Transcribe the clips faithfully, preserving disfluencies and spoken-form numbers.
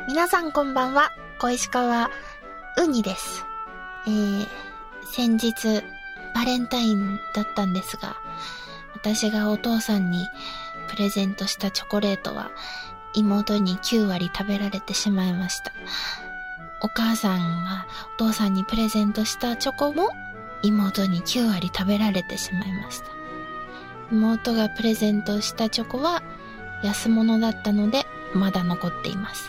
皆さんこんばんは、小石川うにです。えー、先日バレンタインだったんですが、私がお父さんにプレゼントしたチョコレートは妹にきゅうわり食べられてしまいました。お母さんがお父さんにプレゼントしたチョコも妹にきゅうわり食べられてしまいました。妹がプレゼントしたチョコは安物だったのでまだ残っています。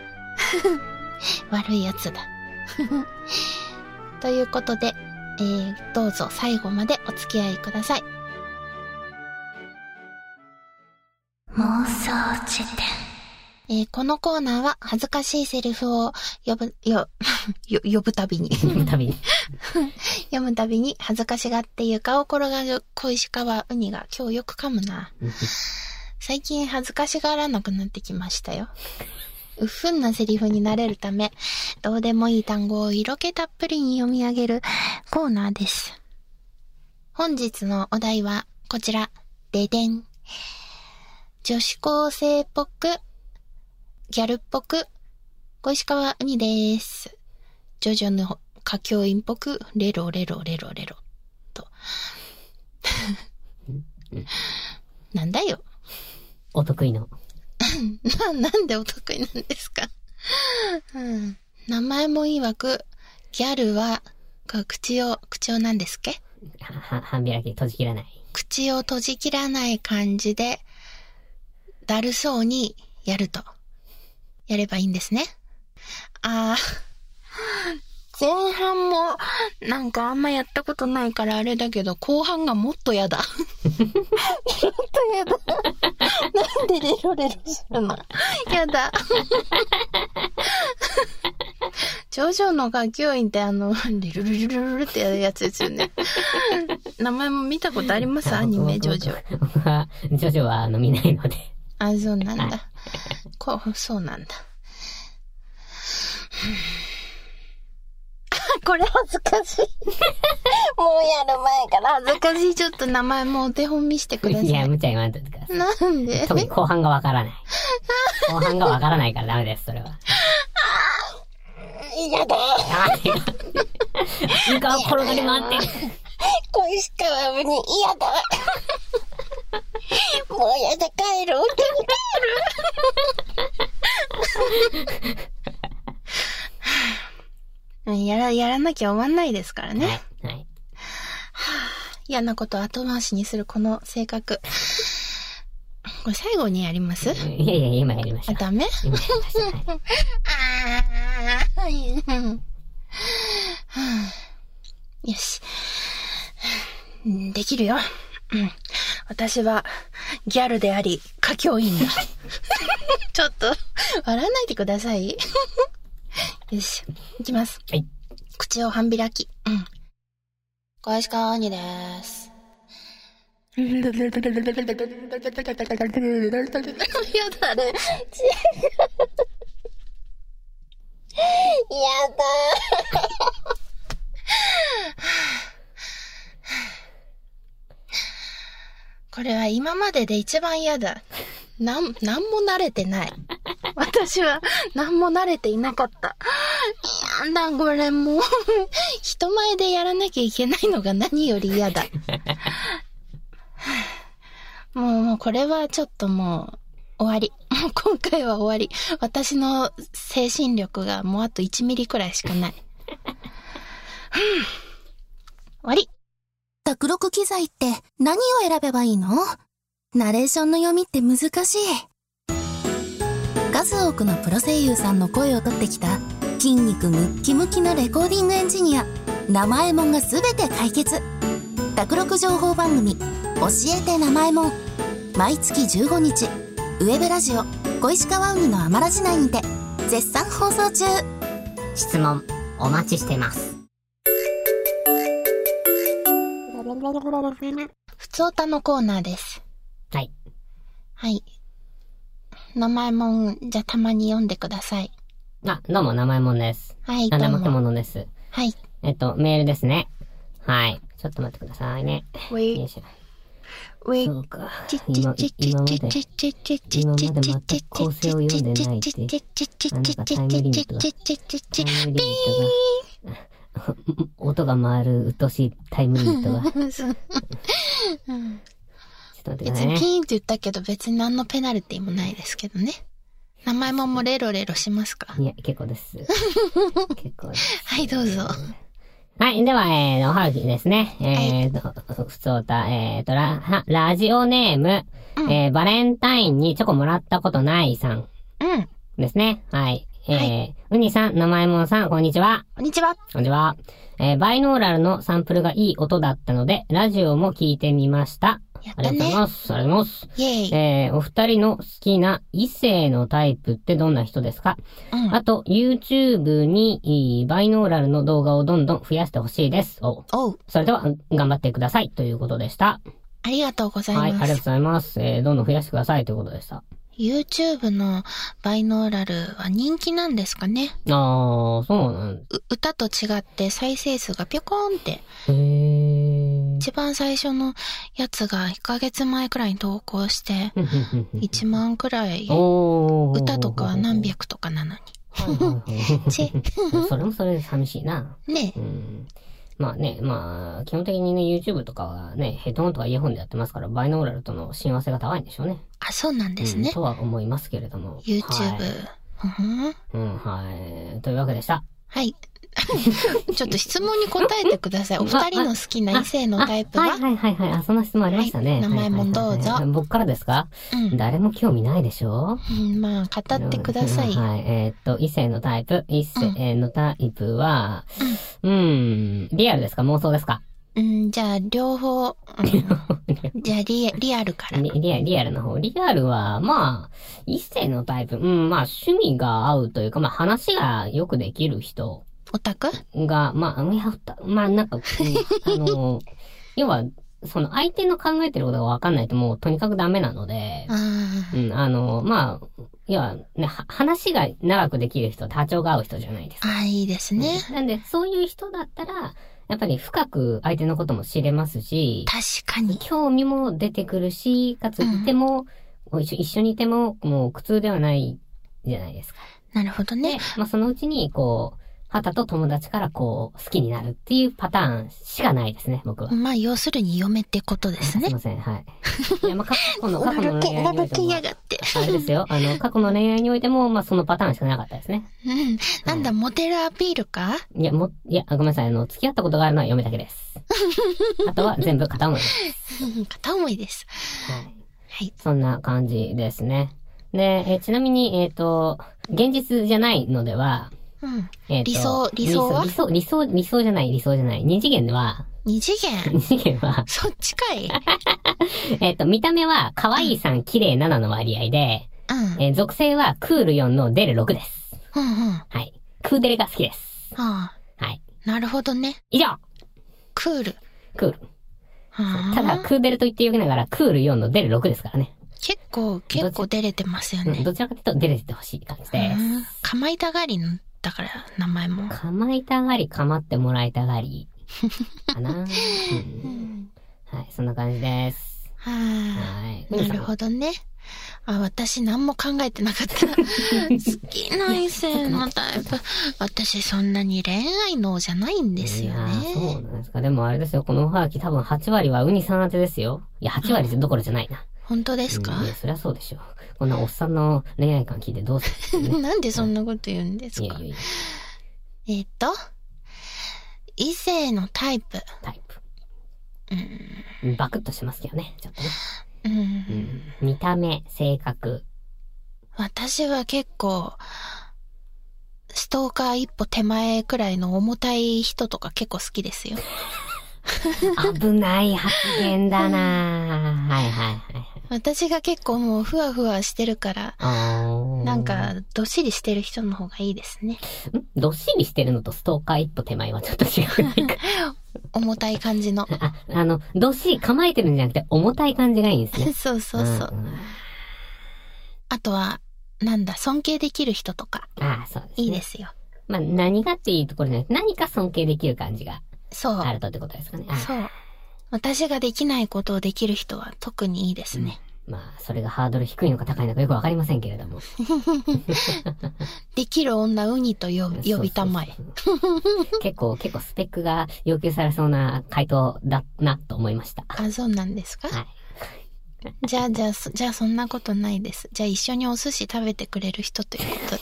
悪いやつだ。ということで、えー、どうぞ最後までお付き合いください。妄想辞典。えー、このコーナーは恥ずかしいセリフを呼ぶ、よ、よ、呼ぶたびに。 呼ぶたびに。 読むたびに恥ずかしがって床を転がる小石川うにが今日よく噛むな。最近恥ずかしがらなくなってきましたよ。うっふんなセリフになれるため、どうでもいい単語を色気たっぷりに読み上げるコーナーです。本日のお題はこちら。ででん。女子高生っぽく、ギャルっぽく、小石川うにです。ジョジョの歌教員っぽく、レロレロレロレロ。と。なんだよ。 お得意の。 な、なんでお得意なんですか、うん、名前も曰く、ギャルは、口を、口を何ですっけ？ は、半開き閉じ切らない。 口を閉じ切らない感じで、だるそうにやると。やればいいんですね。あー、前半もなんかあんまやったことないからあれだけど、後半がもっとやだ。もっとやだ。なんでレロレロするの？やだ。ジョジョの歌教員ってあの、レルルルルルってやるやつですよね。名前も見たことあります？アニメ、ジョジョ。 僕は、ジョジョはあの見ないので。 あ、そうなんだ。こう、そうなんだ。これ恥ずかしい。もうやる前から恥ずかしい。ちょっと名前もお手本見してください。 いや、無茶言わんといてください。 なんで？ 特に後半がわからない。後半がわからないからダメです、それは。 嫌だ。 床を転がり回って。 小石川うに嫌だ。もうやだ、帰る。帰る。やら、やらなきゃ終わんないですからね。 はい。はい。 はぁ、嫌なことを後回しにするこの性格。これ最後にやります？ いやいや、今やりました。 ダメ？ 今やりました。はい、 あー、よし。できるよ。うん。私はギャルであり、歌教員だ。ちょっと、笑わないでください。よし、いきます。 はい。 口を半開き。うん。小石川うにです。やだね。やだ。これは今までで一番嫌だ。なん、なんも慣れてない。私はなんも慣れていなかった。やだ、これもう、人前でやらなきゃいけないのが何より嫌だ。もう、もうこれはちょっともう、終わり。今回は終わり。私の精神力がもうあといちミリくらいしかない。終わり。 卓録機材って何を選べばいいの？ナレーションの読みって難しい。数多くのプロ声優さんの声を取ってきた筋肉ムッキムキのレコーディングエンジニア生えもんが全て解決。卓録情報番組教えて生えもん、毎月じゅうごにちウェブラジオ小石川うにのアマラジ内にて絶賛放送中。 質問お待ちしてます。 ふつおたのコーナーです。 はい。 はい。名前もん、じゃたまに読んでください。 あ、どうも、名前もんです。 はい、 どうも。名前ももんです。 はい。 えっと、メールですね。はい。ちょっと待ってくださいね。 ほい。 よいしょ。 ウェイそうか。今、今まで、今まで全く構成を読んでないって、あ、なんかタイムリミットが、タイムリミットが、音が回るうっとうしいタイムリミットが。ちょっと待ってくださいね。 別にピーンって言ったけど別に何のペナルティもないですけどね。名前ももうレロレロしますか？ いや、結構です。結構です。 はい、どうぞ。 はい。では、えー、おはがきですね。えーと、ふつおた、えーと、ラ、ラジオネーム、うん、えー、バレンタインにチョコもらったことないさん。うん。ですね。はい。えー、はい、うにさん、なまえもんさん、こんにちは。 こんにちは。 こんにちは。えー、バイノーラルのサンプルがいい音だったので、ラジオも聞いてみました。 やったね。 ありがとうございます。ありがとうございます。 イェイ。 えー、お二人の好きな異性のタイプってどんな人ですか？うん、あと、YouTube にバイノーラルの動画をどんどん増やしてほしいです。おう。おう。それでは、頑張ってください。ということでした。 ありがとうございます。 はい、ありがとうございます。えー、どんどん増やしてください。ということでした。 YouTube のバイノーラルは人気なんですかね？ ああ、そうなん。 歌と違って再生数がピョコーンって。 へー。 一番最初のやつがいっかげつまえくらいに投稿して、いちまんくらい、歌とかは何百とかなのに。 チェ。それもそれで寂しいな。 ねえ。 うんまあね、まあ、基本的にね、YouTube とかはね、ヘッドホンとかイヤホンでやってますから、バイノーラルとの親和性が高いんでしょうね。 あ、そうなんですね。 うん、とは思いますけれども。 YouTube。 はい、うん、はい。というわけでした。 はい。ちょっと質問に答えてください。お二人の好きな異性のタイプは？ はいはいはいはい。あ、そんな質問ありましたね。はい、 名前もどうぞ。 僕からですか？うん。誰も興味ないでしょ？ うん、まあ、語ってください。 はい。えー、っと、異性のタイプ。異性のタイプは、うん、うん、リアルですか？妄想ですか？ うん、じゃあ、両方。うん、じゃあリ、リアルからリ。リアル、リアルの方。リアルは、まあ、異性のタイプ。うん、まあ、趣味が合うというか、まあ、話がよくできる人。 オタクが、まあ、いや、まあ、なんか、あの、要は、その相手の考えてることがわかんないともうとにかくダメなので、うん、あの、まあ、要はね、話が長くできる人、波長が合う人じゃないですか。 ああ、いいですね、 うん。なんで、そういう人だったら、やっぱり深く相手のことも知れますし、 確かに。 興味も出てくるし、かついても、うん、一緒にいても、もう苦痛ではないじゃないですか。 なるほどね。 まあ、そのうちに、こう、はたと友達からこう、好きになるっていうパターンしかないですね、僕は。 まあ、要するに嫁ってことですね。 すいません、はい。いや、まあ、過去の、過去の恋愛においても。 やがって。 あれですよ、あの、過去の恋愛においても、まあ、そのパターンしかなかったですね。 うん。なんだ、はい、モテるアピールか？ いや、も、いや、ごめんなさい、あの、付き合ったことがあるのは嫁だけです。あとは全部片思いです。 片思いです。 はい。はい。そんな感じですね。で、えちなみに、えっと、現実じゃないのでは、 うん。えー、理想、理想は理想、理想、理想じゃない、理想じゃない。二次元では、 二次元二次元は、 そっちかいえっと、見た目は、可愛いさん、綺麗ななの割合で、うん。えー、属性は、クールよんのデルろくです。 うんうん。 はい。クーデレが好きです。 はあ。 はい。 なるほどね。 以上クール。 クール。はあ。ただ、クーデレと言っておきながら、クールよんのデルろくですからね。 結構、結構出れてますよね。 どちらかというと出れてほしい感じです。 かまいたがりの、だから、名前も。 かまいたがり、かまってもらいたがり。かな、うん、はい、そんな感じです。 はあ、はい。なるほどね。あ、私何も考えてなかった。好きな異性のタイプ。私そんなに恋愛能じゃないんですよね。 いや、そうなんですか。でもあれですよ、このおはがき多分はち割はウニさん当てですよ。いや、はち割どころじゃないな。 本当ですか？ うん、いや、そりゃそうでしょ。こんなおっさんの恋愛観聞いてどうするんですか、ね、 なんでそんなこと言うんですか？いやいやいや。えー、っと、異性のタイプ。 タイプ。うん。バクッとしますけどね、ちょっとね。 うん。うん、 見た目、性格。 私は結構、ストーカー一歩手前くらいの重たい人とか結構好きですよ。 危ない発言だなぁ。はいはいはい。 私が結構もうふわふわしてるから、なんかどっしりしてる人の方がいいですね。 んどっしりしてるのとストーカー一歩手前はちょっと違うないか。 重たい感じの。 あ、あの、どっしり構えてるんじゃなくて重たい感じがいいんですね。 そうそうそう。うん、あとは、なんだ、尊敬できる人とか。 ああ、そうですね。 いいですよ。 まあ、何がっていうところじゃなくて、何か尊敬できる感じが。 そう。 あるとってことですかね。 そう。 私ができないことをできる人は特にいいですね。 うん、まあ、それがハードル低いのか高いのかよくわかりませんけれども。 できる女ウニと呼び、呼びたまえ。 結構、結構スペックが要求されそうな回答だなと思いました。 あ、そうなんですか？はい。じゃあ、じゃあ、じゃあそんなことないです。じゃあ一緒にお寿司食べてくれる人ということで。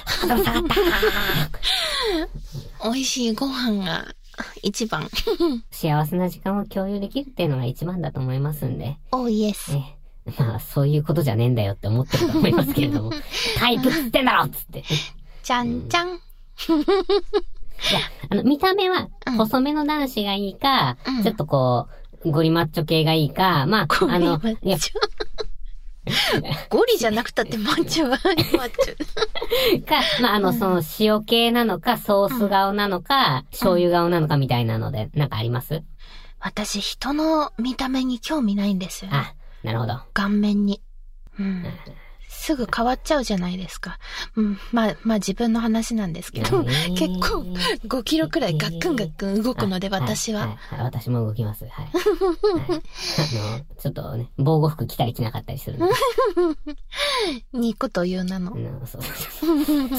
美味しいご飯が一番。 幸せな時間を共有できるっていうのが一番だと思いますんで。 おー、イエス。 まあ、そういうことじゃねえんだよって思ってると思いますけれども。タイプっつってんだろっつって。 ちゃんちゃん。うん、いや、あの、見た目は、細めの男子がいいか、うん、ちょっとこう、ゴリマッチョ系がいいか、まあ、あの、いやゴリじゃなくたってマッチョはマッチョ。か、まあ、あの、うん、その塩系なのか、ソース顔なのか、うん、醤油顔なのかみたいなので、なんかあります？ 私、人の見た目に興味ないんですよね。 あ、なるほど。 顔面に。うん。すぐ変わっちゃうじゃないですか。うん。まあ、まあ自分の話なんですけど、えー、結構ごキロくらいガックンガックン動くので、私は、 はいはいはい。私も動きます。はい。はい、あの、ちょっとね、防護服着たり着なかったりするの。 肉という名の。うん、そうそう。はい。はい。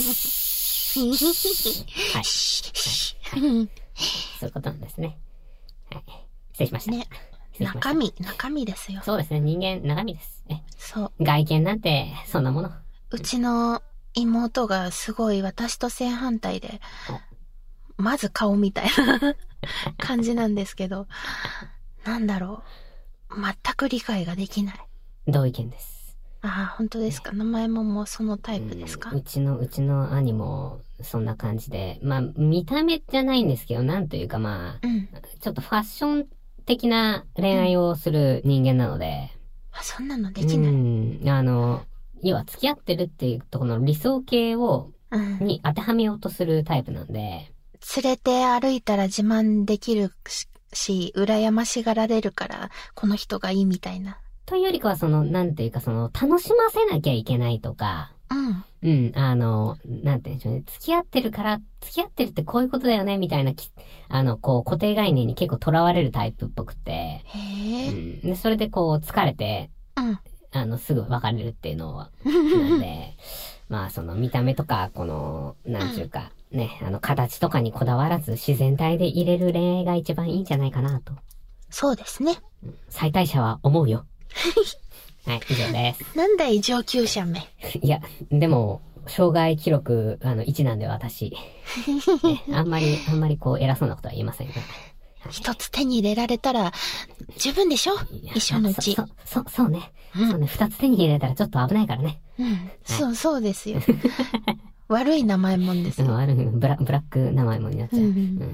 そういうことなんですね。はい。失礼しました。ね。 中身、中身ですよ。 そうですね。人間、中身です。え、 そう。 外見なんて、そんなもの。 うちの妹がすごい私と正反対で、まず顔みたいな感じなんですけど、なんだろう。全く理解ができない。 同意見です。 ああ、本当ですか。ね、名前ももうそのタイプですか？ う, うちの、うちの兄も、そんな感じで、まあ、見た目じゃないんですけど、なんというかまあ、うん、ちょっとファッション的な恋愛をする人間なので。 うん、あ、そんなのできない。うん。 あの、要は付き合ってるっていうところの理想形を、うん、に当てはめようとするタイプなんで。 連れて歩いたら自慢できるし、羨ましがられるから、この人がいいみたいな。 というよりかは、その、なんていうか、その、楽しませなきゃいけないとか。 うん。 うん、あの、なんて言うんでしょうね。付き合ってるから、付き合ってるってこういうことだよね、みたいな、あの、こう、固定概念に結構囚われるタイプっぽくて。 へー。 うん。で、それでこう、疲れて、 うん。 あの、すぐ別れるっていうのは、なんで、まあ、その、見た目とか、この、なんちゅうか、うん、ね、あの、形とかにこだわらず、自然体で入れる恋愛が一番いいんじゃないかなと。 そうですね。 うん、最大者は思うよ。はい、以上です。 なんだい、上級者め。 いや、でも、障害記録、あの、いちなんで私、ね。あんまり、あんまりこう、偉そうなことは言いませんが。 一つ手に入れられたら、十分でしょ？一生のうち。 そ、そ、そ、そうね。うん、そうね。二つ手に入れたらちょっと危ないからね。 うん。はい、そう、そうですよ。悪い名前もんですよ。 悪い、ブラ、ブラック名前もんになっちゃう。うん。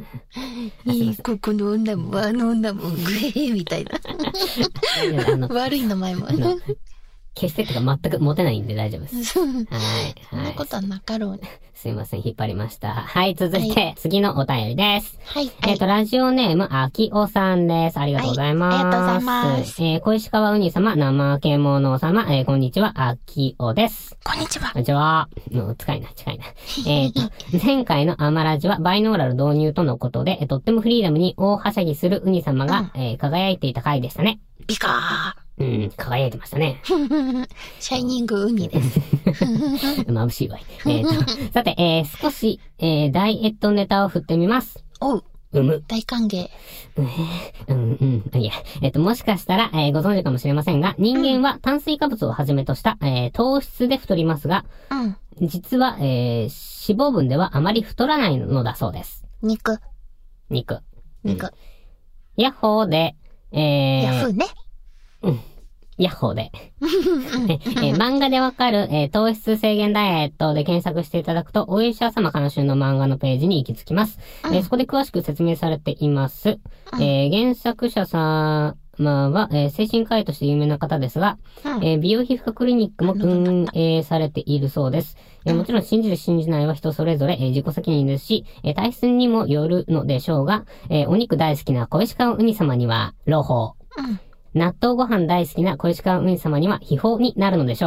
うん、いい、ここの女も、あの女も、グレーみたいな。悪い名前もん。 決してってか全く持てないんで大丈夫です。はい。はい。 そんなことはなかろうね。 すいません、引っ張りました。はい、続いて、はい、次のお便りです。 はい。 えっ、ー、と、ラジオネーム、あきおさんです。ありがとうございます。 はい、ありがとうございます。 えー、小石川うに様、生獣様、えー、こんにちは、あきおです。 こんにちは。 こんにちは。もう近いな、近いな。えっと、前回のアマラジはバイノーラル導入とのことで、えー、とってもフリーダムに大はしゃぎするうに様が、うん、えー、輝いていた回でしたね。 ビカー。 うん、輝いてましたね。 シャイニングウニです。 眩しいわい。えーと、さて、えー、少し、えー、ダイエットネタを振ってみます。 おう。 うむ。 大歓迎。 うん、うん、いや、えっと、もしかしたら、えー、ご存知かもしれませんが、人間は炭水化物をはじめとした、えー、糖質で太りますが、 うん。 実は、えー、脂肪分ではあまり太らないのだそうです。 肉。 肉。 肉。うん、 ヤッホーで、えー、 ヤフーね。 うん。ヤッホーで、えー。漫画でわかる、えー、糖質制限ダイエットで検索していただくと、お医者様監修の漫画のページに行き着きます。うん、えー、そこで詳しく説明されています。うん、えー、原作者様は、えー、精神科医として有名な方ですが、うん、えー、美容皮膚科クリニックも運営されているそうです。えー、もちろん信じる信じないは人それぞれ、えー、自己責任ですし、えー、体質にもよるのでしょうが、えー、お肉大好きな小石川うに様には朗報。 うん、 納豆ご飯大好きな小石川うに様には秘宝になるのでしょうか。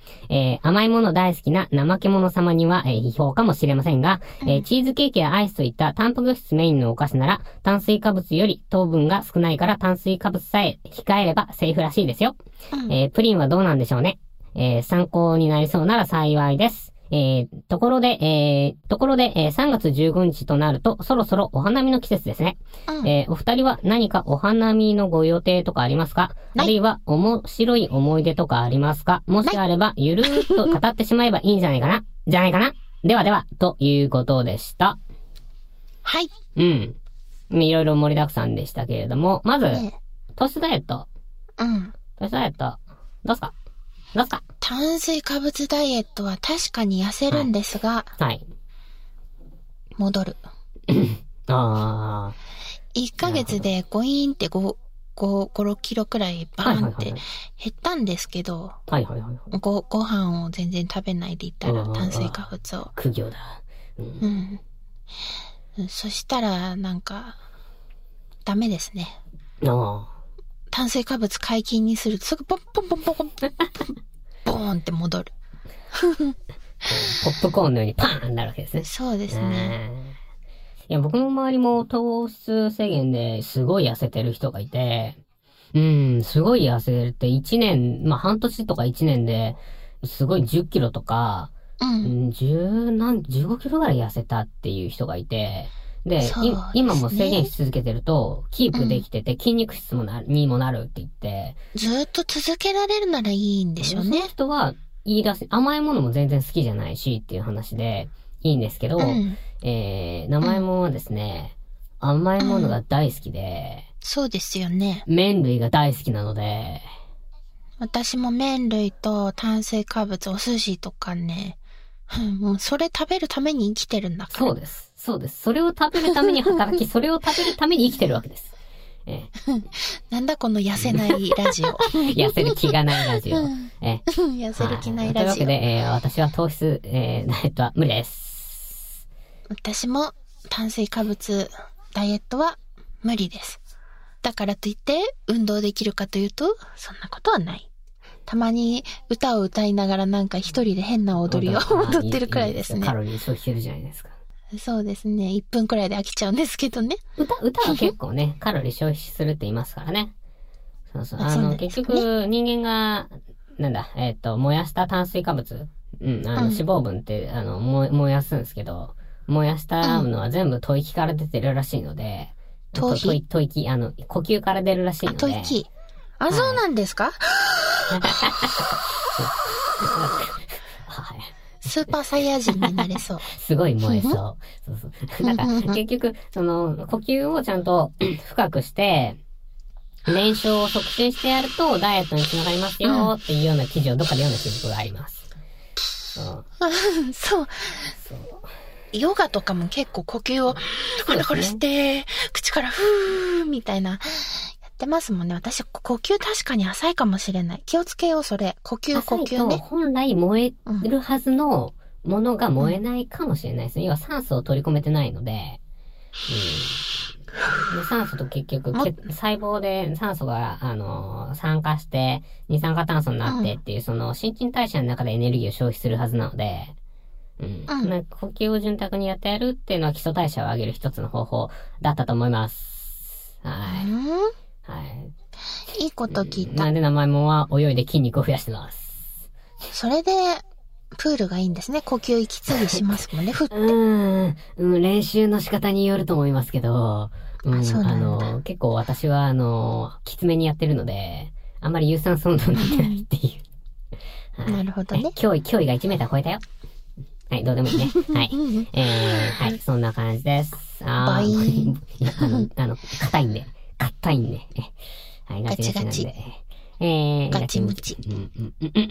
えー、甘いもの大好きな怠け者様には、えー、批評かもしれませんが、えー、チーズケーキやアイスといったタンパク質メインのお菓子なら、炭水化物より糖分が少ないから炭水化物さえ控えればセーフらしいですよ。うん、えー、プリンはどうなんでしょうね。えー、参考になりそうなら幸いです。えー、ところで、えー、ところで、えー、さんがつじゅうごにちとなると、そろそろお花見の季節ですね。うん、えー、お二人は何かお花見のご予定とかありますか？あるいは面白い思い出とかありますか？もしあれば、ゆるーっと語ってしまえばいいんじゃないかなじゃないかなではでは、ということでした。 はい。 うん。いろいろ盛りだくさんでしたけれども、まず、ね、糖質ダイエット。 うん。 糖質ダイエット、どうすかどうすか？ 炭水化物ダイエットは確かに痩せるんですが、 はい。はい、 戻る。 ああ。 いっかげつでゴイーンってご、ご、ご、ろっキロくらいバーンって減ったんですけど、 はいはいはい。 ご、ご飯を全然食べないでいったら炭水化物を。 苦行だ。 うん。うん。そしたら、なんか、ダメですね。 ああ。 炭水化物解禁にするとすぐポンポンポンポンポンボーンって戻る。 ポップコーンのようにパーンになるわけですね。 そうですね。 いや、僕の周りも糖質制限ですごい痩せてる人がいて、うん、すごい痩せるっていちねん、まあ半年とかいちねんですごいじゅっキロとか、うん、じゅうなん、じゅうごキロぐらい痩せたっていう人がいて、で、でね、今も制限し続けてると、キープできてて、うん、筋肉質もなにもなるって言って。 ずっと続けられるならいいんでしょうね。 その人は言い出す、甘いものも全然好きじゃないしっていう話でいいんですけど、うん、えー、生芋はですね、うん、甘いものが大好きで、 うん、そうですよね。 麺類が大好きなので、 私も麺類と炭水化物、お寿司とかね、もうそれ食べるために生きてるんだから。 そうです。そうです。それを食べるために働き、それを食べるために生きてるわけです。ええ、 なんだこの痩せないラジオ。 痩せる気がないラジオ。 ええ、痩せる気ないラジオ。 というわけで、えー、私は糖質、えー、ダイエットは無理です。 私も炭水化物ダイエットは無理です。だからといって運動できるかというと、そんなことはない。たまに歌を歌いながらなんか一人で変な踊りを踊ってるくらいですね。 カロリー消費してるじゃないですか。 そうですね。いっぷんくらいで飽きちゃうんですけどね。 歌、歌は結構ね、カロリー消費するって言いますからね。そうそう。あの、ね、結局、人間が、なんだ、えっと、燃やした炭水化物、うん、あの、脂肪分って、あの、燃やすんですけど、燃やしたのは全部吐息から出てるらしいので、 吐息吐息、あの、呼吸から出るらしいので。 あ、吐息。あ、そうなんですか？はい。スーパーサイヤ人になれそう。 すごい燃えそう。そうそう。なんか、結局、その、呼吸をちゃんと深くして、燃焼を促進してやると、ダイエットにつながりますよっていうような記事をどっかで読んだ記憶があります。 そう。そう。そう。ヨガとかも結構呼吸を、コロコロして、口からフーみたいな、やってますもんね。私、呼吸確かに浅いかもしれない。気をつけよう、それ。呼吸、呼吸ね。 本来燃えるはずのものが燃えないかもしれないですね。うん、要は酸素を取り込めてないので、うん、で酸素と結局、細胞で酸素が、あの、酸化して、二酸化炭素になってっていう、うん、その、新陳代謝の中でエネルギーを消費するはずなので、うんうん、呼吸を潤沢にやってやるっていうのは基礎代謝を上げる一つの方法だったと思います。はい。うんはい。 いいこと聞いた。 なんで名前もは泳いで筋肉を増やしてます。 それで、プールがいいんですね。呼吸息継ぎしますもんね、ふって。うーん、うん。練習の仕方によると思いますけど、うん、あそうなんだ。あの、結構私は、あの、きつめにやってるので、あんまり有酸素運動になってないっていう。 はい、なるほどね。 脅威、脅威がいちメーター超えたよ。はい、どうでもいいね。はい。えー、はい、そんな感じです。 あバイーン。 あの、あの、硬いんで。硬いんで。はい、 ガチガチ。 えー、 ガチムチ。 うん、うん、うん、うん、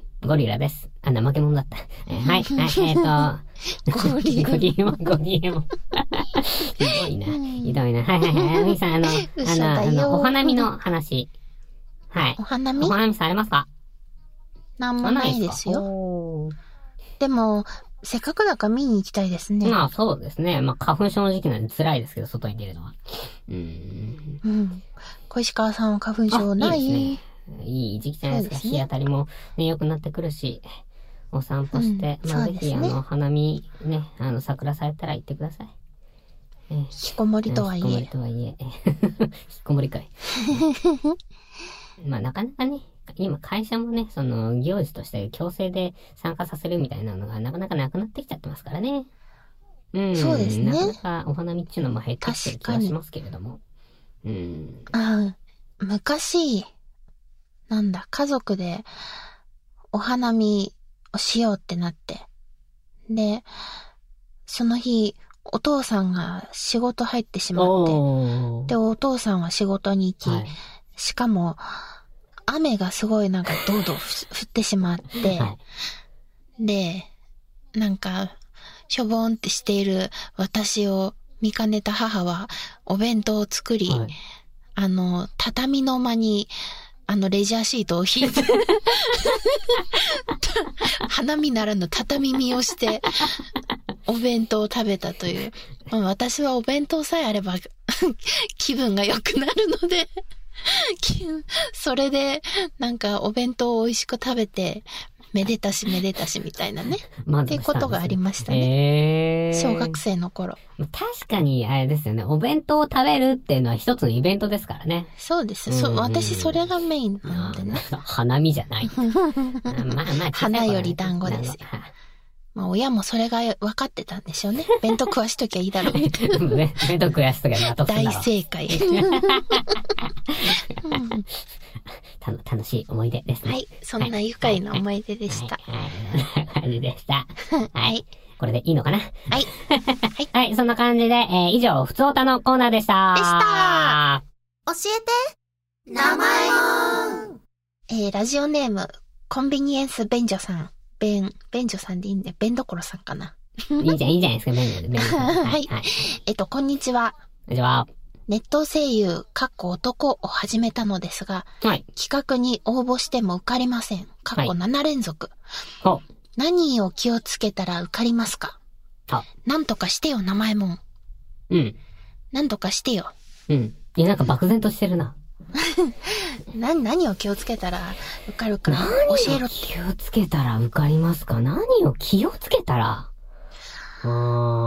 ゴリラです。あ、怠け者だった。えー、はい、はい、えーと、 ゴリラ。 ゴリラも、ゴリラも。ひどいな。ひどいな。はいはいはい。みーさん、あの、あの、あの、お花見の話。はい。 お花見お花見されますか？ なんもないですよ。でも、せっかくだから見に行きたいですね。 まあそうですね。まあ花粉症の時期なんで辛いですけど、外に出るのは。うーん。 うん。小石川さんは花粉症ない？ いいですね。 いい時期じゃないですか。すね、日当たりもね、良くなってくるし、お散歩して、 うん、 まあ、ぜひ、 ね、 あの、花見ね、あの、桜咲いたら行ってください。 えー、引きこもりとはいえ。 引きこもりとはいえ。引きこもりかい。まあ、なかなかね、今会社もね、その、行事として強制で参加させるみたいなのがなかなかなくなってきちゃってますからね。うん。 そうですね。 なかなかお花見っていうのも減ってきてる気がしますけれども。うん。 ああ、昔、なんだ、家族でお花見をしようってなって。で、その日、お父さんが仕事入ってしまって、で、お父さんは仕事に行き、はい、しかも、雨がすごいなんかドードー降ってしまって、はい、で、なんか、しょぼんってしている私を見かねた母は、お弁当を作り、はい、あの、畳の間に、あの、レジャーシートを引いて、花見ならぬ畳見をして、お弁当を食べたという。まあ、私はお弁当さえあれば、気分が良くなるので、それで、なんかお弁当を美味しく食べて、めでたしめでたしみたいなね。っていうことがありましたね。小学生の頃。 確かにあれですよね。お弁当を食べるっていうのは一つのイベントですからね。 そうです。そう、私それがメインなのでね。 花見じゃない。 まあまあ、花より団子ですよ。まあ親もそれが分かってたんでしょうね。弁当食わしときゃいいだろうみたいな。 弁当食わしときゃ納得するだろう。 大正解。 た楽しい思い出ですね。 はい。そんな愉快な思い出でした。 はい。感じでした。 はい。 これでいいのかな？ はい。 はい。はい。そんな感じで、えー、以上、ふつおたのコーナーでした。 でした。 教えて。名前も。 えー、ラジオネーム、コンビニエンス便所さん。便、便所さんでいいんで、便どころさんかな。 いいじゃん、いいじゃないですか、便所で、便所さん。 はい。はい。えっと、こんにちは。 こんにちは。 ネット声優、かっこ男を始めたのですが、 はい。 企画に応募しても受かりません。かっこなな連続。 はい。 何を気をつけたら受かりますか？ あ。 なんとかしてよ、名前も。 うん。 なんとかしてよ。 うん。いや、なんか漠然としてるな。 な、何を気をつけたら受かるか教えろって。 気をつけたら受かりますか？何を気をつけたらあー。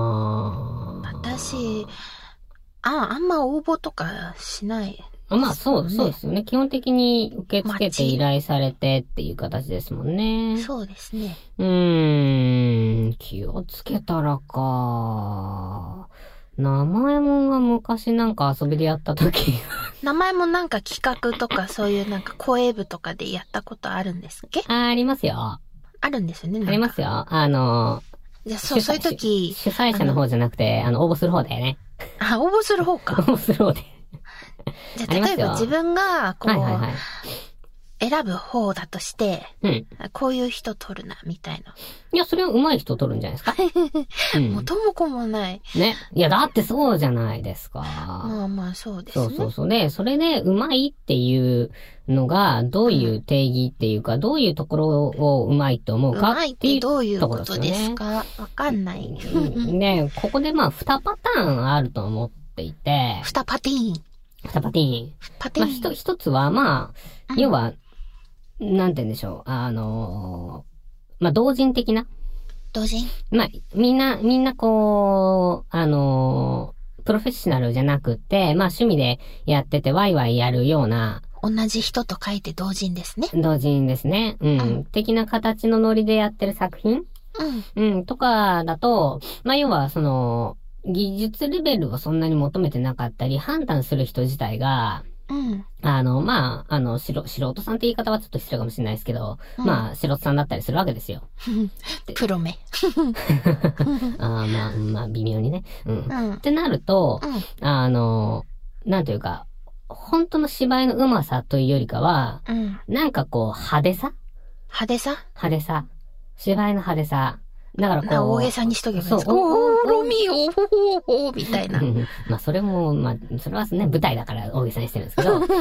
私、あ、あんま応募とかしない。 まあ、そう、そうですよね。基本的に受け付けて依頼されてっていう形ですもんね。 そうですね。 うーん、気をつけたらか。名前もんが昔なんか遊びでやった時。 名前もなんか企画とかそういうなんか声部とかでやったことあるんですっけ？ あ、ありますよ。 あるんですよね。 ありますよ。あの、 じゃあそう、そういう時。 主催者の方じゃなくて、あの、応募する方だよね。 あ、応募する方か。 応募する方で。 じゃあ、例えば自分が、こう、はいはいはい、選ぶ方だとして、 うん、 こういう人取るな、みたいな。 いや、それは上手い人取るんじゃないですか。 うん、元も子もない。 ね。いや、だってそうじゃないですか。 まあまあ、そうですね。 そうそうそう。で、それで上手いっていうのが、どういう定義っていうか、うん、どういうところを上手いと思うかっていうところですよね。 どういうことですか？わかんない。 ね、ここでまあ、二パターンあると思っていて。 二パティーン。 二パティーン。 パティーン。 まあ、一つは、まあ、要は、なんて言うんでしょう。あのー、まあ、同人的な。 同人？ まあ、みんな、みんなこう、あのー、プロフェッショナルじゃなくて、まあ、趣味でやっててワイワイやるような。 同じ人と書いて同人ですね。 同人ですね。うん。うん、的な形のノリでやってる作品？うん。うん。とかだと、まあ、要は、その、技術レベルをそんなに求めてなかったり、判断する人自体が、 うん。 あの、まあ、あの、素、素人さんって言い方はちょっと失礼かもしれないですけど、うん、まあ、素人さんだったりするわけですよ。 プロ目。 あまあ、まあ、微妙にね。うん。 うん、 ってなると、うん、あの、なんというか、本当の芝居の上手さというよりかは、 うん、 なんかこう、派手さ派手さ派手さ。芝居の派手さ。だからこう。 大げさにしとけばいいですか？おー、ロミオ、ほー、みたいな。 まあ、それも、まあ、それはね、舞台だから大げさにしてるんですけど、うん、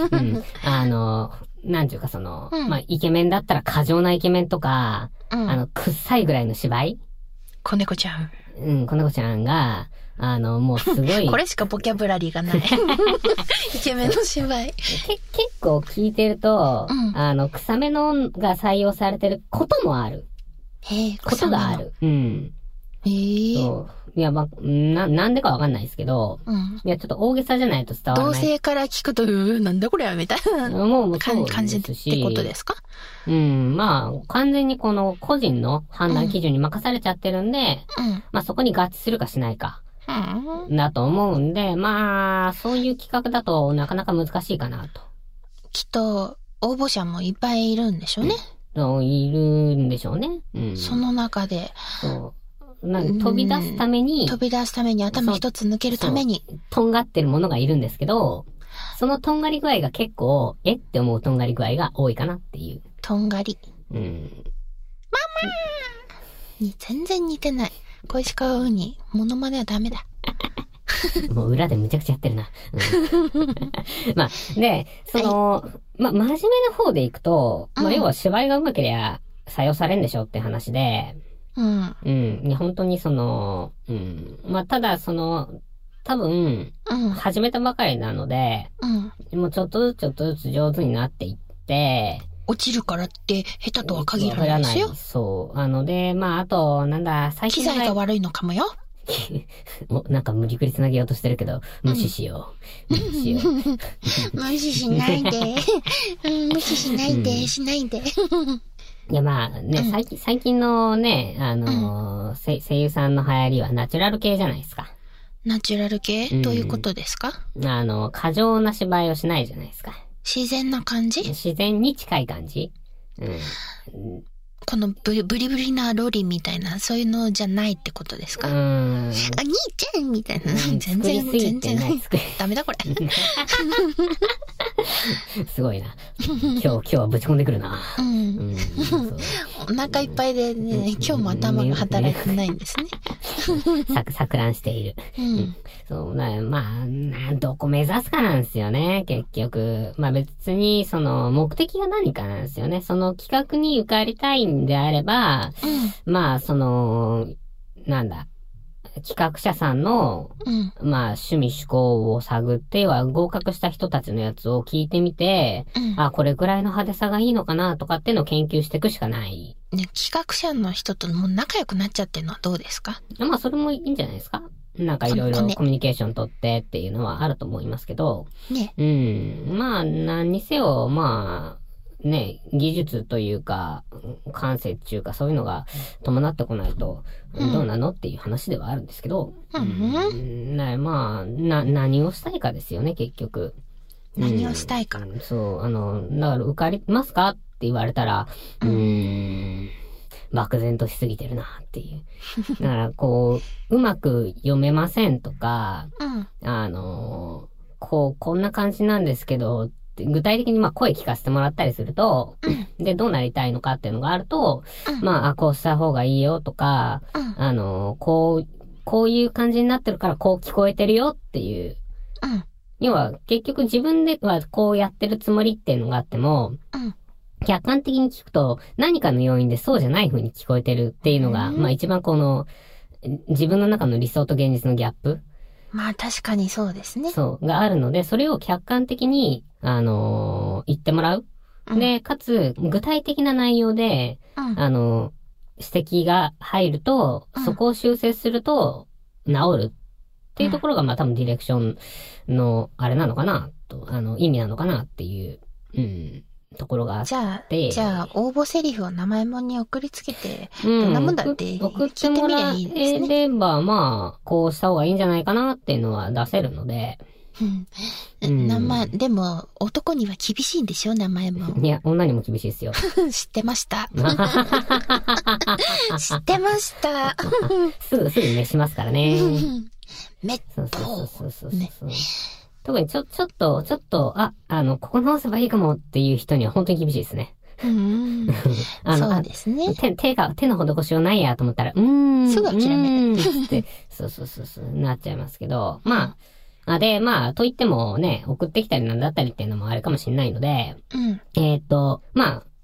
あの、なんていうかその、うん、まあ、イケメンだったら過剰なイケメンとか、うん、あの、くっさいぐらいの芝居。 子猫ちゃん。 うん、この子ちゃんが、あの、もうすごい。 これしかボキャブラリーがない。イケメンの芝居。 け、結構聞いてると、うん、あの、草めのが採用されてることもある。 へえ、 ことがある。うん。 へえ。 そう。いや、まあ、な、なんでかわかんないですけど、うん、いや、ちょっと大げさじゃないと伝わらない。 同性から聞くと、うー、なんだこれはみたいな。 もう、もう感じってことですか？ うん、まあ、完全にこの個人の判断基準に任されちゃってるんで、うん、まあそこに合致するかしないか。うん、だと思うんで、まあ、そういう企画だとなかなか難しいかなと。 きっと、応募者もいっぱいいるんでしょうね。 そう、いるんでしょうね。うん、 その中で。 そう。なん飛び出すために、 飛び出すために、頭一つ抜けるために。 とんがってるものがいるんですけど、そのとんがり具合が結構、えって思うとんがり具合が多いかなっていう。 とんがり。 うん。ママー全然似てない。小石川ウニ、モノマネはダメだ。 もう裏でむちゃくちゃやってるな。うん、まあ、で、その、はい、まあ、真面目な方でいくと、うん、まあ、要は芝居が上手けりゃ採用されんでしょって話で、 うん。 うん。いや、本当にその、うん。まあ、ただ、その、多分、うん、始めたばかりなので、うん、もうちょっとずつちょっとずつ上手になっていって、 落ちるからって下手とは限らないですよ。 そう。あので、まあ、あと、なんだ、 最近。機材が悪いのかもよ。 お、なんか無理くり繋げようとしてるけど、無視しよう。うん、無視しよう。無視しないで。うん、無視しないで、うん、しないで。 いや、まあね、うん、最近、最近のね、あのーうん、声優さんの流行りはナチュラル系じゃないですか。 ナチュラル系、うん、どういうことですか？ あの、過剰な芝居をしないじゃないですか。 自然な感じ？ 自然に近い感じ。うん。 このブリブリブリなロリみたいな、そういうのじゃないってことですか？ うん。あ、 兄ちゃんみたいな。全然、全然。ダメだこれ。 すごいな。今日、今日はぶち込んでくるな。 うん。うん、お腹いっぱいでね、今日も頭が働いてないんですね。 さ、錯乱している。うん。そうな、まあ、な、どこ目指すかなんですよね、結局。まあ別に、その、目的が何かなんですよね。その企画に受かりたいんであれば、うん、まあ、その、なんだ、企画者さんの、うん、まあ、趣味趣向を探っては合格した人たちのやつを聞いてみて、うん、あ、これくらいの派手さがいいのかなとかっていうのを研究していくしかない。 ね、企画者の人ともう仲良くなっちゃってるのはどうですか？ まあ、それもいいんじゃないですか？なんかいろいろコミュニケーション取ってっていうのはあると思いますけど、 ね。 うん。まあ、何にせよ、まあ、ね、技術というか、感性っていうか、そういうのが伴ってこないと、どうなのっていう話ではあるんですけど、 うんうん、 ね、まあ、な、何をしたいかですよね、結局。 何をしたいか。 うん、そう、あの、だから受かりますかって言われたら、うーん、漠然としすぎてるなっていう。だから、こう、うまく読めませんとか、 うん、 あの、こう、こんな感じなんですけど、具体的にまあ声聞かせてもらったりすると、うん、で、どうなりたいのかっていうのがあると、うん、まあ、あ、こうした方がいいよとか、うん、あの、こう、こういう感じになってるからこう聞こえてるよっていう。 うん、 要は、結局自分ではこうやってるつもりっていうのがあっても、 うん、 客観的に聞くと何かの要因でそうじゃない風に聞こえてるっていうのが、うん、まあ一番この、自分の中の理想と現実のギャップ。 まあ確かにそうですね。 そう、があるので、それを客観的に、あのー、言ってもらう。うん、で、かつ、具体的な内容で、うん、あのー、指摘が入ると、うん、そこを修正すると、治るっていうところが、まあ多分ディレクションの、あれなのかな、と、あの、意味なのかなっていう、うん、ところがあって。 じゃあ、じゃあ、応募セリフを名前もんに送りつけて、うん、どんなもんだって送ってもらえれば、まあ、こうした方がいいんじゃないかなっていうのは出せるので。 うん。名前、でも、男には厳しいんでしょ、名前も。 いや、女にも厳しいですよ。 知ってました。知ってました。 すぐ、すぐ召しますからね。 めっぽう。 そうそうそうそうそう。ね、特にちょ、ちょっと、ちょっと、あ、あの、ここ直せばいいかもっていう人には本当に厳しいですね。 うん。あのそうですね。 手、手が、手の施しようないやと思ったら、うーん。 すぐ諦める。って、そうそうそうそう、なっちゃいますけど、まあ、あで、まあ、と言ってもね、送ってきたりなんだったりっていうのもあれかもしれないので、 うん、 えっと、まあ、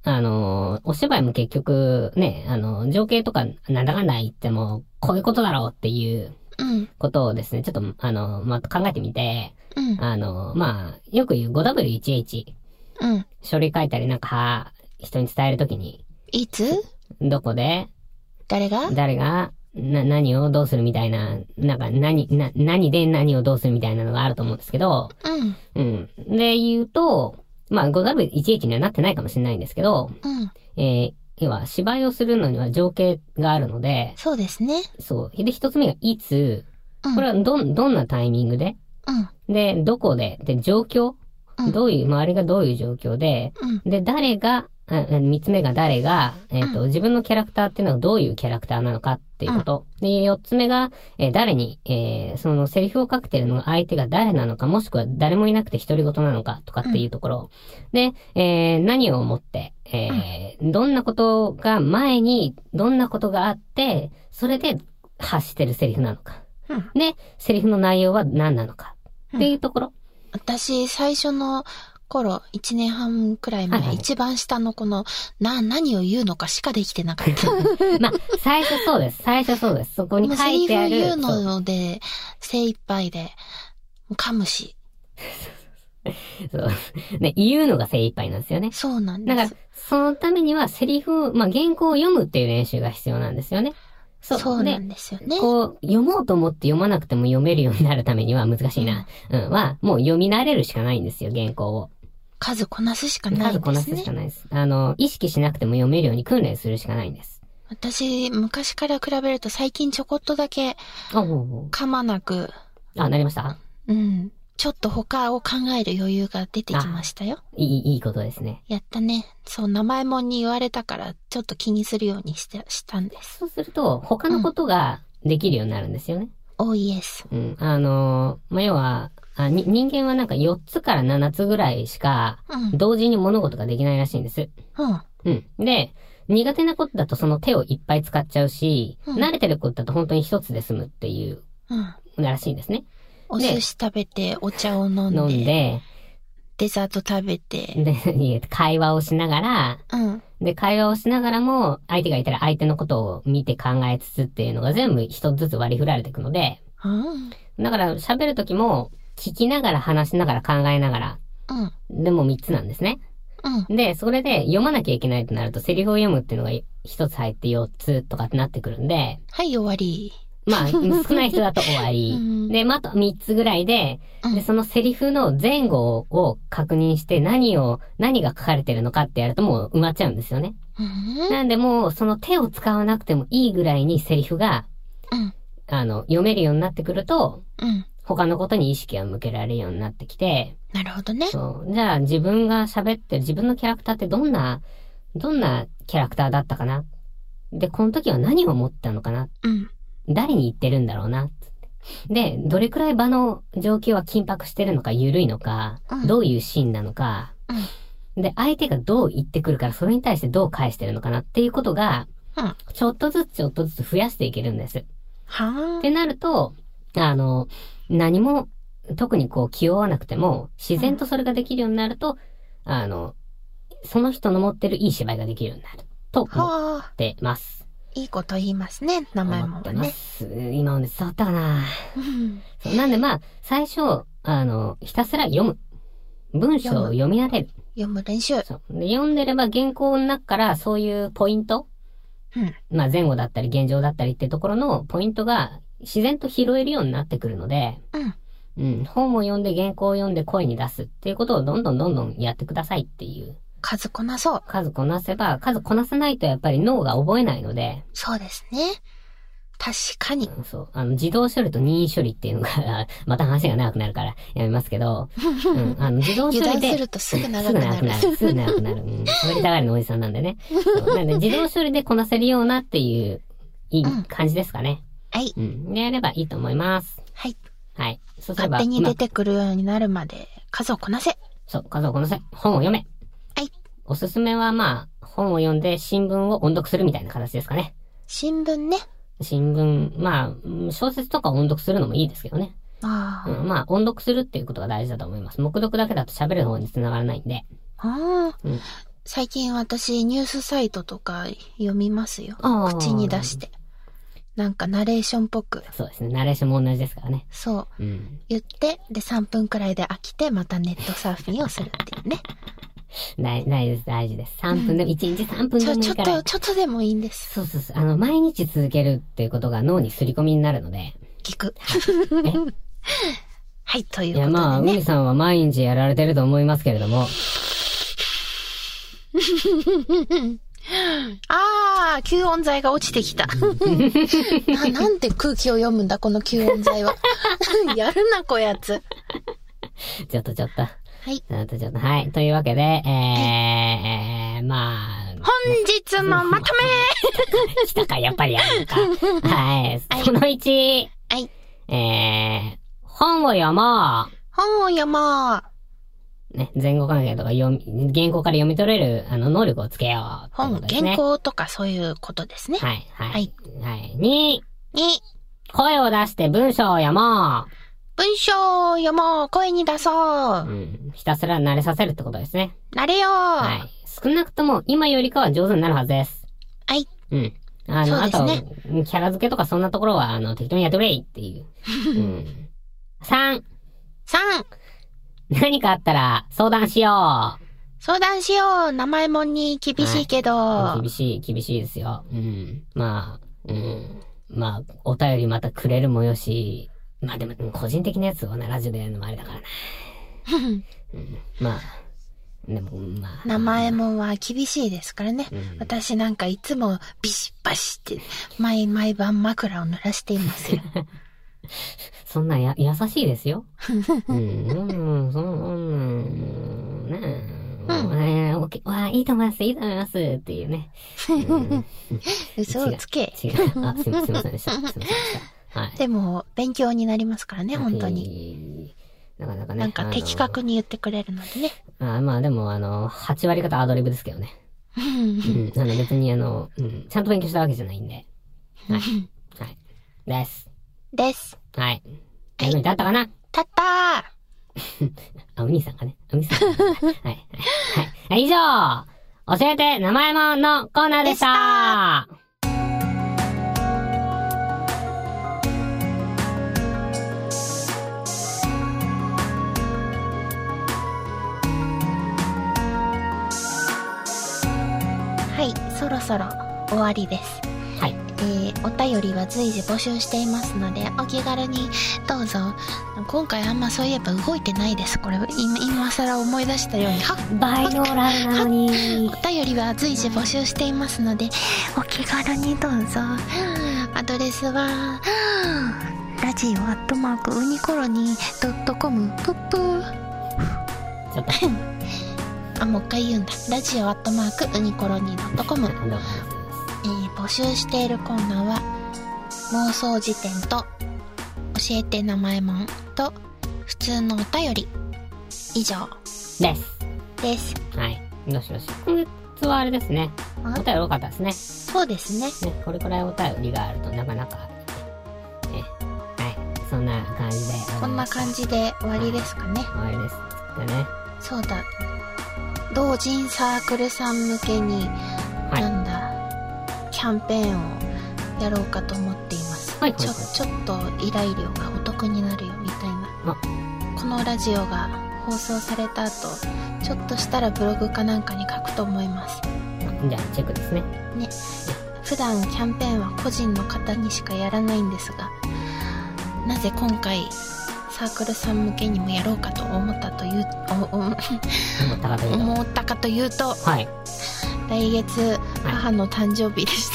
あの、お芝居も結局、ね、あの、情景とかなんだかんだ言っても、こういうことだろうっていうことをですね、ちょっと、あの、まあ、考えてみて、うん、あの、まあ、よく言う ファイブダブリューワンエイチ。うん。書類書いたりなんか、は、人に伝えるときに。 いつ？ どこで？ 誰が？ 誰が？な、何をどうするみたいな、なんか、何、な、何で何をどうするみたいなのがあると思うんですけど、うん。うん。で言うと、まあ、ファイブダブリューワンエイチにはなってないかもしれないんですけど、うん。えー、要は、芝居をするのには情景があるので、 そうですね。 そう。で、一つ目がいつ、うん、これはど、どんなタイミングで、うん。で、どこで、で、状況、うん、どういう、周りがどういう状況で、うん、で、誰が、三つ目が誰が、えっと、うん、自分のキャラクターっていうのはどういうキャラクターなのかっていうこと。うん、で、四つ目が、えー、誰に、えー、そのセリフをかけてるのが相手が誰なのか、もしくは誰もいなくて独り言なのかとかっていうところ。うん、で、えー、何をもって、えー、うん、どんなことが前に、どんなことがあって、それで発してるセリフなのか。うん、で、セリフの内容は何なのかっていうところ。うん、 私、最初の、頃、一年半くらい前、はいはい、一番下のこの、な、何を言うのかしかできてなかった。 まあ、最初そうです。最初そうです。そこに書いてある。 セリフを言うので、精一杯で、噛むし。 そう。ね、言うのが精一杯なんですよね。 そうなんです。 だから、そのためにはセリフ、まあ、原稿を読むっていう練習が必要なんですよね。 そう。そうなんですよね。 こう、読もうと思って読まなくても読めるようになるためには難しいな。うん、は、もう読み慣れるしかないんですよ、原稿を。 数こなすしかないんですね。 数こなすしかないです。あの、意識しなくても読めるように訓練するしかないんです。 私、昔から比べると最近ちょこっとだけ、噛まなく。 あ、なりました？ うん。ちょっと他を考える余裕が出てきましたよ。 いい、いいことですね。 やったね。そう、名前もんに言われたから、ちょっと気にするようにして、したんです。 そうすると、他のことができるようになるんですよね。 おー、イエス。 うん。あの、まあ、要は、あに人間はなんかよっつからななつぐらいしか、同時に物事ができないらしいんです。うん。うん。で、苦手なことだとその手をいっぱい使っちゃうし、うん、慣れてることだと本当に一つで済むっていう、うん。らしいんですね。 お寿司食べて、お茶を飲んで、飲んで、デザート食べて、 で、会話をしながら、うん。で、会話をしながらも、相手がいたら相手のことを見て考えつつっていうのが全部一つずつ割り振られていくので、うん。だから喋るときも、聞きながら話しながら考えながら。うん。でも三つなんですね。うん。で、それで読まなきゃいけないとなると、セリフを読むっていうのが一つ入って四つとかってなってくるんで。 はい、終わり。 まあ、少ない人だと終わり。うん、で、まあ、あと三つぐらいで、うん、で、そのセリフの前後を確認して何を、何が書かれてるのかってやるともう埋まっちゃうんですよね。うん、なんでもう、その手を使わなくてもいいぐらいにセリフが、うん、あの、読めるようになってくると、うん他のことに意識が向けられるようになってきて。 なるほどね。 そう。じゃあ自分が喋ってる自分のキャラクターってどんな、どんなキャラクターだったかなで、この時は何を思ったのかなうん。誰に言ってるんだろうなで、どれくらい場の状況は緊迫してるのか緩いのか、うん、どういうシーンなのか、うん、で、相手がどう言ってくるからそれに対してどう返してるのかなっていうことが、うん、ちょっとずつちょっとずつ増やしていけるんです。はぁ。ってなると、あの、何も、特にこう気負わなくても、自然とそれができるようになると、うん、あの、その人の持ってるいい芝居ができるようになる。と思ってます。 いいこと言いますね、名前もね。 思ってます。今まで伝わったかな、うん、そうなんでまあ、最初、あの、ひたすら読む。文章を読み慣れる。 読む練習。 そうで。読んでれば原稿の中からそういうポイント、うん、まあ前後だったり現状だったりってところのポイントが、自然と拾えるようになってくるので、うん。うん。本を読んで原稿を読んで声に出すっていうことをどんどんどんどんやってくださいっていう。 数こなそう。 数こなせば、数こなせないとやっぱり脳が覚えないので。 そうですね。確かに。 うん、そう。あの、自動処理と任意処理っていうのが、また話が長くなるからやめますけど、うん。あの、自動処理で。油断するとすぐ長くなる。 すぐ長くなる。すぐ長くなる。うん。喋りたがりのおじさんなんでね。なんで、自動処理でこなせるようなっていう、いい感じですかね。 はい。 うん。でやればいいと思います。 はい。 はい。そうすれば。 勝手に出てくるようになるまで、数をこなせ。 そう、数をこなせ。本を読め。 はい。 おすすめはまあ、本を読んで新聞を音読するみたいな形ですかね。 新聞ね。 新聞、まあ、小説とか音読するのもいいですけどね。ああ、うん。まあ、音読するっていうことが大事だと思います。黙読だけだと喋る方に繋がらないんで。 ああ。うん。 最近私ニュースサイトとか読みますよ。口に出して。なんかナレーションっぽく。 そうですね。ナレーションも同じですからね。 そう。うん、言って、でさんぷんくらいで飽きて、またネットサーフィンをするっていうね。 大, 大事です、大事です。さんぷんでも、いちにちさんぷんでもいいから。 ちょ、ちょっと、ちょっとでもいいんです。 そうそうそう。あの、毎日続けるっていうことが脳に刷り込みになるので。 聞く。えはい、ということで、ね。いや、 まあ、海さんは毎日やられてると思いますけれども。 あー、吸音材が落ちてきた。な、なんて空気を読むんだ、この吸音材は。やるな、こやつ。 ちょっとちょっと。 はい。 ちょっとちょっと、はい。というわけで、えー、えー、まあ。 本日のまとめ来たか、やっぱりやるのか。はい。そのいち。 はい。 えー、本を読もう。 本を読もう。 ね、前後関係とか読み、原稿から読み取れる、あの、能力をつけよう、 本、原稿とかそういうことですね。 はい、はい。 はい。 はい。に、 に、 声を出して文章を読もう。 文章を読もう。声に出そう。 うん。ひたすら慣れさせるってことですね。 慣れよう。 はい。少なくとも、今よりかは上手になるはずです。 はい。 うん。あの、ね、あと、キャラ付けとかそんなところは、あの、適当にやってくれいっていう。うん。さん。 さん。 何かあったら相談しよう。 相談しよう。名前もんに厳しいけど、 はい。厳しい、厳しいですよ。うん。まあ、うん。まあ、お便りまたくれるもよし、まあでも、個人的なやつをね、ラジオでやるのもあれだからな。うん、まあ、でも、まあ。 名前もんは厳しいですからね。うん、私なんかいつもビシッバシって、毎毎晩枕を濡らしていますよ。 そんなや、優しいですよ。うん、うん、そんな、ねえ、うん、えー、オッケー、わあ、いいと思います、いいと思います、っていうね。うん、 嘘をつけ。 違う、違う。あ、すみませんでした。すみませんでした。はい。 でも、勉強になりますからね、本当に。 なかなかね。 なんか的確に言ってくれるのでね。 あまあでも、あの、はち割方アドリブですけどね。うん。あの、別にあの、うん、ちゃんと勉強したわけじゃないんで。はい。はい。です。 です。 はい。役に立ったかな？ 立ったーあ、お兄さんがね。お兄さんが、ね。はい。はい。はい。以上、教えて名前もんのコーナーでした。 はい、そろそろ終わりです。 はい。 えー、お便りは随時募集していますので、お気軽にどうぞ。今回あんまそういえば動いてないです。これ、今、今更思い出したように。はバイノーラルなのに。 お便りは随時募集していますので、お気軽にどうぞ。アドレスは、ラジオアットマークウニコロニードットコム、プップー。 ちょっと。 あ、もう一回言うんだ。ラジオアットマークウニコロニードットコム。えー、募集しているコーナーは妄想辞典と教えて名前もんと普通のお便り以上ですですはい。よしよし。今月はあれですね、お便り多かったですね。 そうですね。 ね、これくらいお便りがあるとなかなかね、はい、そんな感じでこんな感じで終わりですかね。 終わりですでね。 そうだ、同人サークルさん向けに、はい、なんだキャンペーンをやろうかと思っています。はいはいはい、ちょ、ちょっと依頼料がお得になるよみたいな。このラジオが放送された後、ちょっとしたらブログかなんかに書くと思います。 じゃあチェックですね。 ね。普段キャンペーンは個人の方にしかやらないんですが、なぜ今回サークルさん向けにもやろうかと思ったという、おお思ったかというと、思ったかというと、 はい。 来月、母の誕生日でした。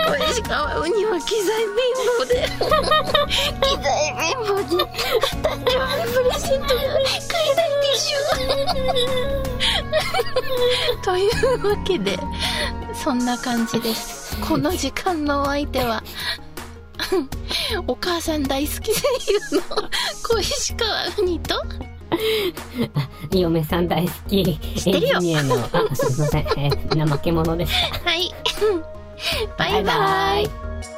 小石川ウニは機材貧乏で、機材貧乏で、誕生日プレゼントが買えないでしょ。というわけで、そんな感じです。この時間のお相手は、お母さん大好き声優の小石川ウニと、 嫁さん大好きエンジニアの、あ、すいません、えー、怠け者でした。 はい。バイバイ。バイバイ。